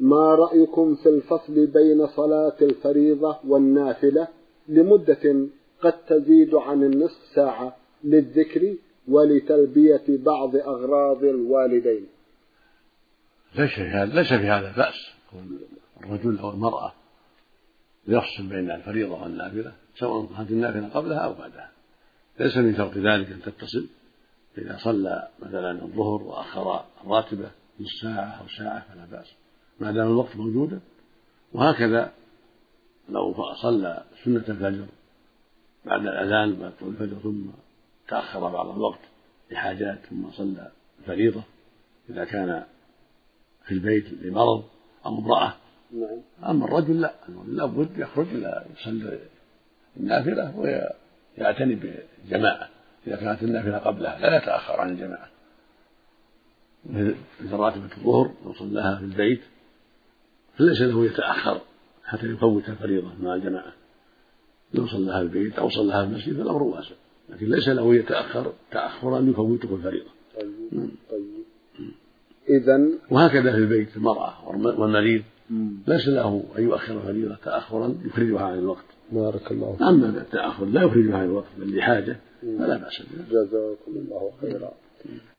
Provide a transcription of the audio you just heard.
ما رأيكم في الفصل بين صلاة الفريضة والنافلة لمدة قد تزيد عن النصف ساعة للذكر ولتلبية بعض أغراض الوالدين؟ ليس في هذا بأس. الرجل أو المرأة يفصل بين الفريضة والنافلة سواء كانت النافلة قبلها أو بعدها، ليس من شرط ذلك أن تتصل. إذا صلى مثلا الظهر وأخر الراتبة نصف ساعة أو ساعة فلا بأس ما دام الوقت موجودا. وهكذا لو صلى سنة الفجر بعد الأذان بعد طلوع الفجر ثم تأخر بعض الوقت لحاجات ثم صلى الفريضة إذا كان في البيت لمرض أو امرأة. أما الرجل لا، لابد يخرج يصلي النافلة ويعتني بالجماعة إذا كانت النافلة قبلها لا يتأخر عن الجماعة. مثل راتبة الظهر لو صلاها في البيت فليس له يتأخر حتى يفوت الفريضة مع الجماعة. لو صلاها في البيت أو صلاها في المسجد فالأمر واسع، لكن ليس له يتأخر تأخرا يفوته الفريضة. طيب. إذن وهكذا في البيت المرأة والمريض ليس له أن يؤخر الفريضة تأخرا يخرجها عن الوقت. بارك الله. أما التأخر لا يخرجها عن الوقت بل لحاجة فلا بأس به. جزاكم الله خيرا.